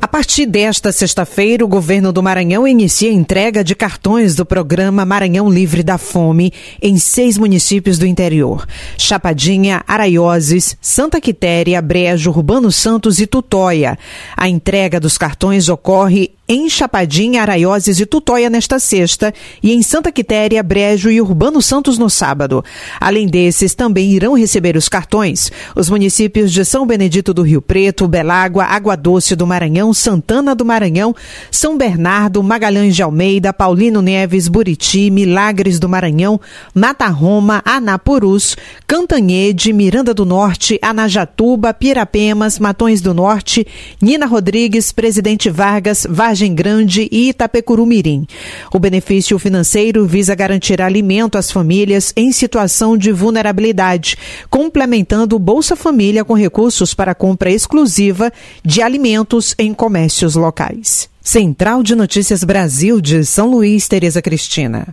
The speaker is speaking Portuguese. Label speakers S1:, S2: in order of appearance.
S1: partir desta sexta-feira, o governo do Maranhão inicia a entrega de cartões do programa Maranhão Livre da Fome em 6 municípios do interior: Chapadinha, Araioses, Santa Quitéria, Brejo, Urbano Santos e Tutóia. A entrega dos cartões ocorre em Chapadinha, Araioses e Tutóia nesta sexta e em Santa Quitéria, Brejo e Urbano Santos no sábado. Além desses, também irão receber os cartões os municípios de São Benedito do Rio Preto, Belágua, Água Doce do Maranhão, Santana do Maranhão, São Bernardo, Magalhães de Almeida, Paulino Neves, Buriti, Milagres do Maranhão, Mata Roma, Anapurus, Cantanhede, Miranda do Norte, Anajatuba, Pirapemas, Matões do Norte, Nina Rodrigues, Presidente Vargas, Vargem Grande e Itapecuru-Mirim. O benefício financeiro visa garantir alimento às famílias em situação de vulnerabilidade, complementando o Bolsa Família com recursos para compra exclusiva de alimentos em comércios locais. Central de Notícias Brasil de São Luís, Tereza Cristina.